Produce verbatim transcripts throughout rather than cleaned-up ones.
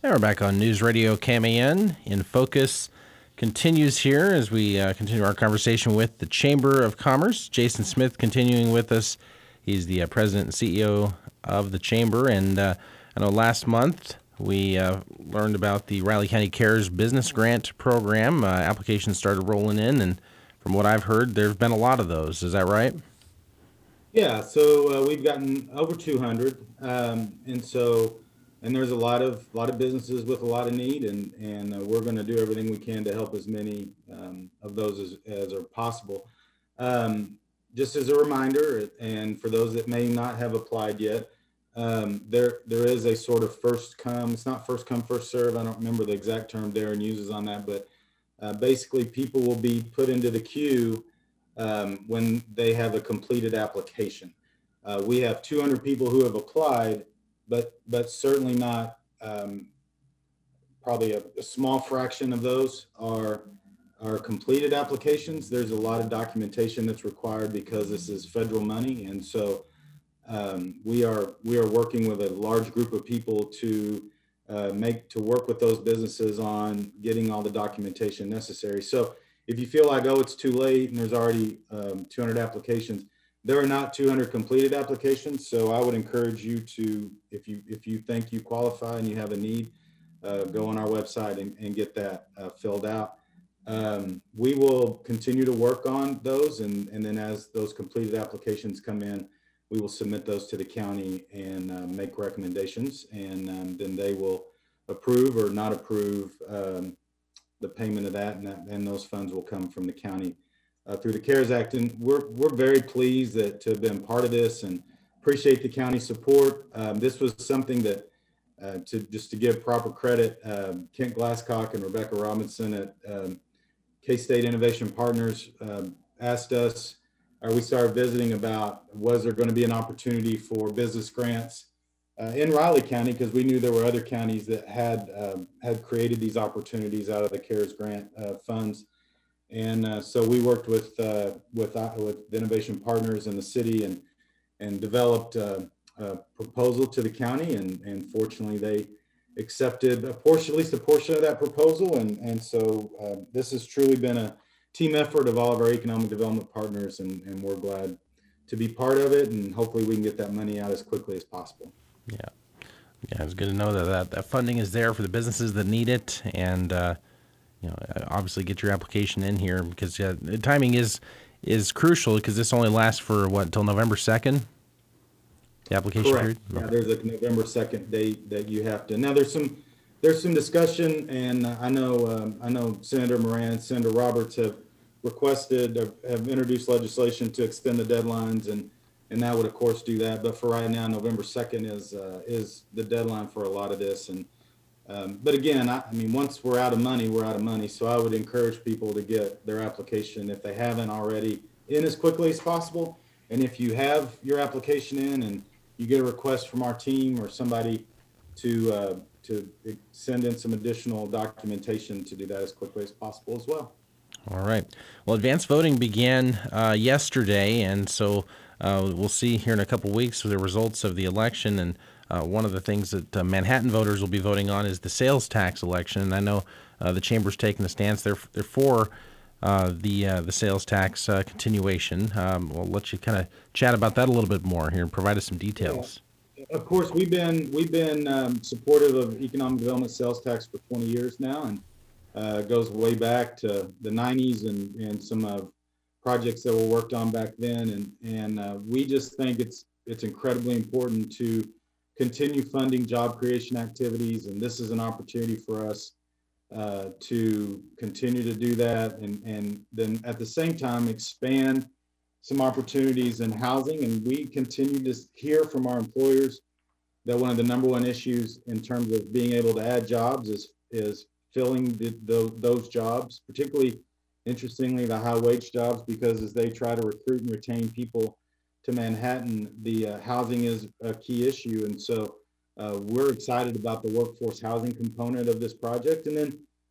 And we're back on News Radio K M A N. In Focus continues here as we uh, continue our conversation with the Chamber of Commerce. Jason Smith continuing with us. He's the uh, president and C E O of the Chamber. And uh, I know last month we uh, learned about the Riley County Cares Business Grant Program. Uh, applications started rolling in, and from what I've heard, there have been a lot of those. Is that right? Yeah, so uh, we've gotten over two hundred, um, and so and there's a lot of lot of businesses with a lot of need, and and uh, we're going to do everything we can to help as many um, of those as, as are possible. Um, just as a reminder, and for those that may not have applied yet, um, there there is a sort of first come. It's not first come first serve. I don't remember the exact term Darren uses on that, but uh, basically people will be put into the queue Um, when they have a completed application. Uh, we have two hundred people who have applied, but but certainly not, um, probably a, a small fraction of those are are completed applications. There's a lot of documentation that's required because this is federal money, and so um, we are we are working with a large group of people to uh, make to work with those businesses on getting all the documentation necessary. So if you feel like, oh, it's too late and there's already um, two hundred applications, there are not two hundred completed applications. So I would encourage you to, if you if you think you qualify and you have a need, uh, go on our website and, and get that uh, filled out. Um, we will continue to work on those, and, and then as those completed applications come in, we will submit those to the county and uh, make recommendations, and um, then they will approve or not approve um, the payment of that, and, that, and those funds will come from the county uh, through the CARES Act. And we're, we're very pleased that to have been part of this and appreciate the county support. Um, this was something that, uh, to just to give proper credit, um, Kent Glasscock and Rebecca Robinson at um, K-State Innovation Partners um, asked us, or we started visiting about, was there going to be an opportunity for business grants Uh, in Riley County, because we knew there were other counties that had um, had created these opportunities out of the CARES grant uh, funds, and uh, so we worked with uh, with uh, with Innovation Partners in the city and and developed uh, a proposal to the county, and and fortunately they accepted a portion, at least a portion of that proposal, and and so uh, this has truly been a team effort of all of our economic development partners, and and we're glad to be part of it, and hopefully we can get that money out as quickly as possible. Yeah. Yeah, it's good to know that, that that funding is there for the businesses that need it, and uh, you know, obviously get your application in here, because yeah, the timing is is crucial, because this only lasts for what, until November second? The application Correct. period? Yeah, Okay. there's a November second date that you have to. Now there's some there's some discussion, and I know um, I know Senator Moran and Senator Roberts have requested or have introduced legislation to extend the deadlines, and and that would of course do that. But for right now, November second is uh, is the deadline for a lot of this. And um, but again, I, I mean, once we're out of money, we're out of money. So I would encourage people to get their application, if they haven't already, in as quickly as possible. And if you have your application in and you get a request from our team or somebody to uh, to send in some additional documentation, to do that as quickly as possible as well. All right. Well, advanced voting began uh, yesterday, and so uh, we'll see here in a couple weeks the results of the election. And uh, one of the things that uh, Manhattan voters will be voting on is the sales tax election. And I know uh, the Chamber's taking a stance. They're, they're for uh, the uh, the sales tax uh, continuation. Um, we'll let you kind of chat about that a little bit more here and provide us some details. Yeah. Of course, we've been we've been um, supportive of economic development sales tax for twenty years now, and uh, goes way back to the nineties, and and some uh, projects that were worked on back then, and and uh, we just think it's it's incredibly important to continue funding job creation activities, and this is an opportunity for us uh, to continue to do that, and and then at the same time expand some opportunities in housing. And we continue to hear from our employers that one of the number one issues in terms of being able to add jobs is is filling the, the, those jobs, particularly, interestingly, the high wage jobs, because as they try to recruit and retain people to Manhattan, the uh, housing is a key issue. And so uh, we're excited about the workforce housing component of this project. And then,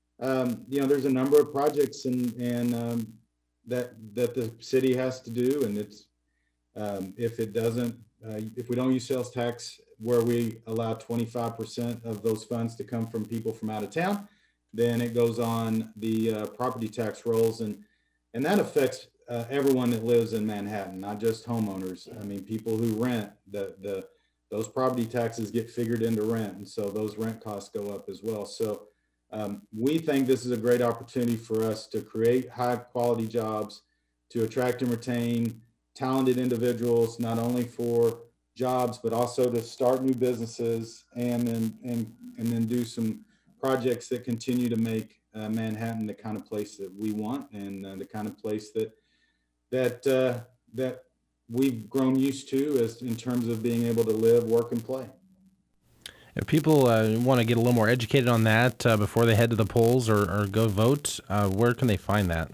um, you know, there's a number of projects and, and um, that, that the city has to do. And it's, um, if it doesn't, uh, if we don't use sales tax where we allow twenty-five percent of those funds to come from people from out of town. Then it goes on the uh, property tax rolls, and and that affects uh, everyone that lives in Manhattan, not just homeowners. I mean, people who rent, the the those property taxes get figured into rent, and so those rent costs go up as well. So um, we think this is a great opportunity for us to create high quality jobs, to attract and retain talented individuals, not only for jobs, but also to start new businesses, and then and and then do some projects that continue to make uh, Manhattan the kind of place that we want, and uh, the kind of place that that uh, that we've grown used to, as in terms of being able to live, work, and play. If people uh, want to get a little more educated on that uh, before they head to the polls or, or go vote, uh, where can they find that?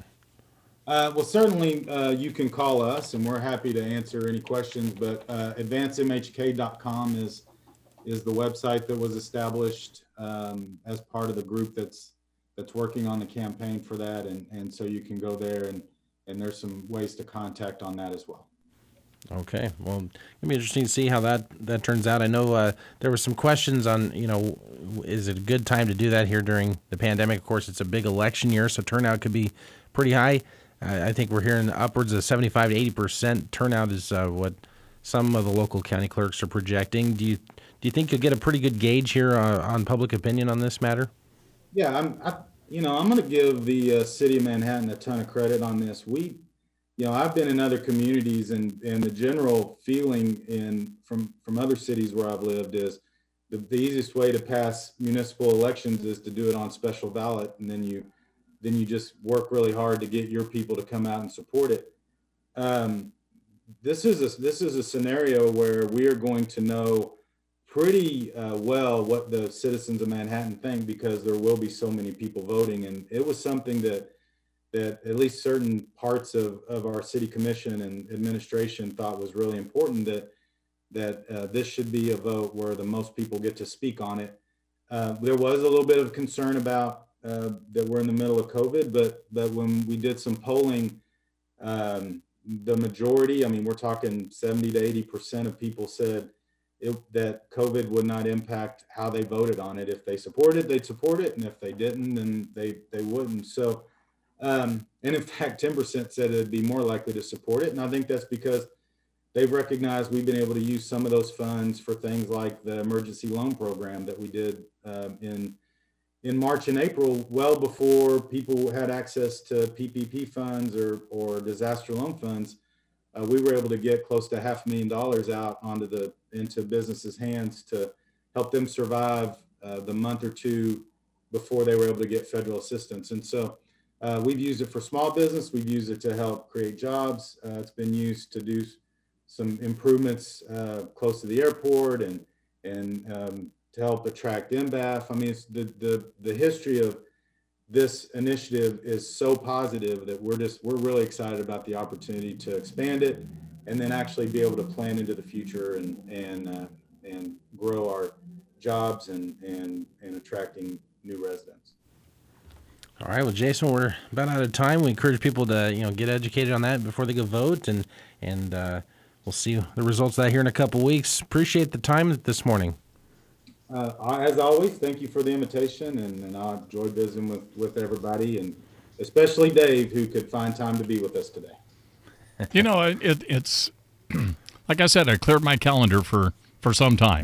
Uh, well, certainly uh, you can call us, and we're happy to answer any questions. But uh, advance m h k dot com is is the website that was established um, as part of the group that's that's working on the campaign for that, and and so you can go there, and and there's some ways to contact on that as well. Okay, well, it'll be interesting to see how that, that turns out. I know uh, there were some questions on, you know, is it a good time to do that here during the pandemic? Of course, it's a big election year, so turnout could be pretty high. Uh, I think we're hearing upwards of seventy-five to eighty percent turnout is uh, what some of the local county clerks are projecting. Do you do you think you'll get a pretty good gauge here uh, on public opinion on this matter? Yeah, I'm, I, you know, I'm going to give the uh, city of Manhattan a ton of credit on this. We You know, I've been in other communities, and, and the general feeling in from, from other cities where I've lived is the, the easiest way to pass municipal elections is to do it on special ballot, and then you then you just work really hard to get your people to come out and support it. Um, this is a this is a scenario where we are going to know pretty uh, well what the citizens of Manhattan think, because there will be so many people voting, and it was something that. that at least certain parts of, of our city commission and administration thought was really important, that that uh, this should be a vote where the most people get to speak on it. Uh, there was a little bit of concern about uh, that we're in the middle of COVID, but but when we did some polling, um, the majority, I mean, we're talking seventy to eighty percent of people said it, that COVID would not impact how they voted on it. If they supported it, they'd support it, and if they didn't, then they, they wouldn't. So Um, and in fact, ten percent said it'd be more likely to support it. And I think that's because they've recognized we've been able to use some of those funds for things like the emergency loan program that we did um, in in March and April, well before people had access to P P P funds or, or disaster loan funds. Uh, we were able to get close to half a million dollars out onto the into businesses' hands to help them survive uh, the month or two before they were able to get federal assistance. And so Uh, we've used it for small business. We've used it to help create jobs. Uh, it's been used to do some improvements uh, close to the airport, and and um, to help attract M B A F. I mean, it's the the the history of this initiative is so positive that we're just we're really excited about the opportunity to expand it, and then actually be able to plan into the future and and uh, and grow our jobs and and and attracting new residents. All right, well, Jason, we're about out of time. We encourage people to, you know, get educated on that before they go vote, and and uh, we'll see the results of that here in a couple weeks. Appreciate the time this morning. Uh, as always, thank you for the invitation, and, and I enjoyed visiting with, with everybody, and especially Dave, who could find time to be with us today. You know, it, it's, like I said, I cleared my calendar for, for some time.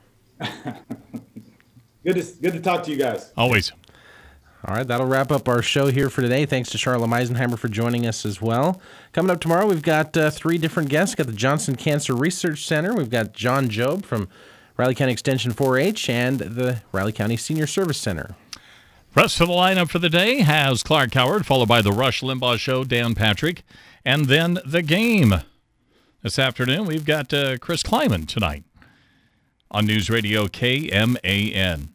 Good to, good to talk to you guys. Always. All right, that'll wrap up our show here for today. Thanks to Charlotte Meisenheimer for joining us as well. Coming up tomorrow, we've got uh, three different guests. We've got the Johnson Cancer Research Center. We've got John Job from Riley County Extension four H and the Riley County Senior Service Center. Rest of the lineup for the day has Clark Howard, followed by the Rush Limbaugh Show, Dan Patrick, and then The Game. This afternoon, we've got uh, Chris Kleiman tonight on News Radio K M A N.